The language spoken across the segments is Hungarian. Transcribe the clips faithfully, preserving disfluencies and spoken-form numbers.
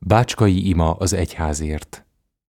Bácskai ima az egyházért.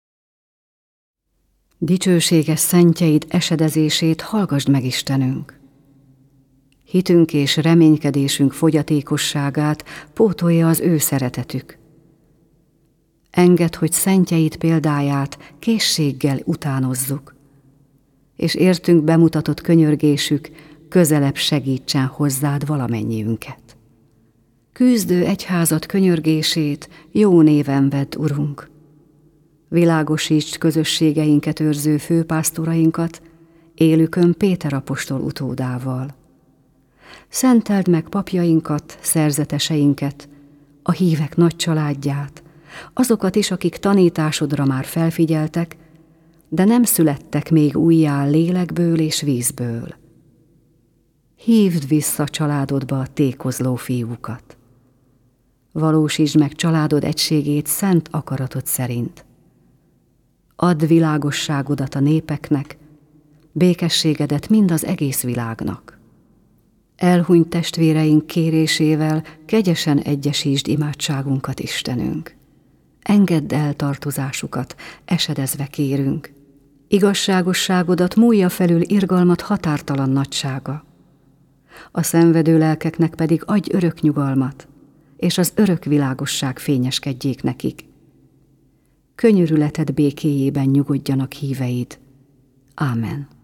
Dicsőséges szentjeid esedezését hallgasd meg, Istenünk! Hitünk és reménykedésünk fogyatékosságát pótolja az ő szeretetük. Engedd, hogy szentjeid példáját készséggel utánozzuk, és értünk bemutatott könyörgésük közelebb segítsen hozzád valamennyiünket. Küzdő egyházat könyörgését jó néven vedd, Urunk! Világosítsd közösségeinket őrző főpásztorainkat, élükön Péter apostol utódával. Szenteld meg papjainkat, szerzeteseinket, a hívek nagy családját, azokat is, akik tanításodra már felfigyeltek, de nem születtek még újjá lélekből és vízből. Hívd vissza családodba a tékozló fiúkat. Valósítsd meg családod egységét szent akaratod szerint. Add világosságodat a népeknek, békességedet mind az egész világnak. Elhunyt testvéreink kérésével kegyesen egyesítsd imádságunkat, Istenünk. Engedd el tartozásukat, esedezve kérünk. Igazságosságodat múlja felül irgalmat határtalan nagysága. A szenvedő lelkeknek pedig adj örök nyugalmat, és az örök világosság fényeskedjék nekik. Könyörületed békéjében nyugodjanak híveid. Ámen.